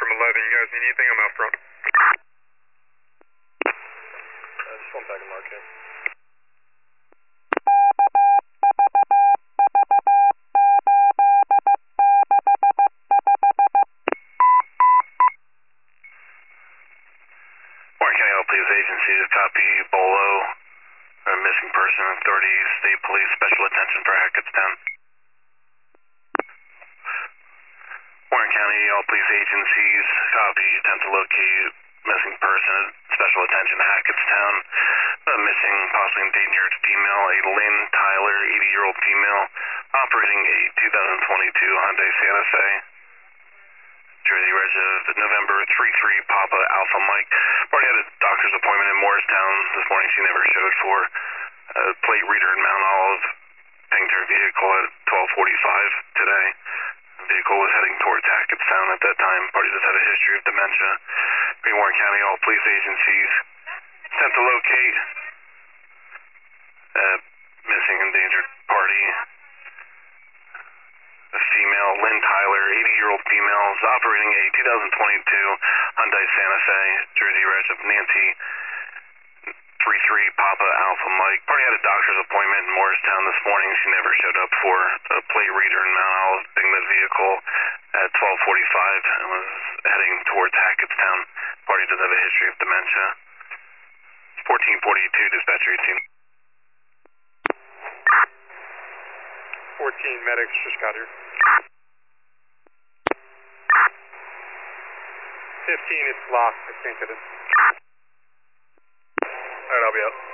from 11. You guys need anything? I'm out front. Just one back in Marquette. Warren County All Police Agencies, copy Bolo, a missing person, authorities, state police, special attention for Hackettstown. Warren County All Police Agencies, copy, attempt to locate missing person, special attention to Hackettstown. A missing, possibly endangered female, a Lynn Tyler, 80-year-old female, operating a 2022 Hyundai Santa Fe. Jersey Reg of November 33 Papa Alpha Mike. Already had a doctor's appointment in Morristown this morning. She never showed for a plate reader in Mount Olive. Pinged her vehicle at 12:45 today. The vehicle was heading towards Hackettstown at that time. Party just had a history of dementia. Green Warren County, all police agencies attempt to locate a missing endangered party. A female, Lynn Tyler, 80-year-old female, is operating a 2022 Hyundai Santa Fe, Jersey Reg of Nancy 33 Papa Alpha Mike. Party had a doctor's appointment in Morristown this morning. She never showed up for a plate reader in Mount Olive, pinged the vehicle at 12:45 and was heading towards Hackettstown. Party does have a history of dementia. 1442 dispatcher 18. 14 medics just got here. 15, it's locked. I can't get it. Alright, I'll be out.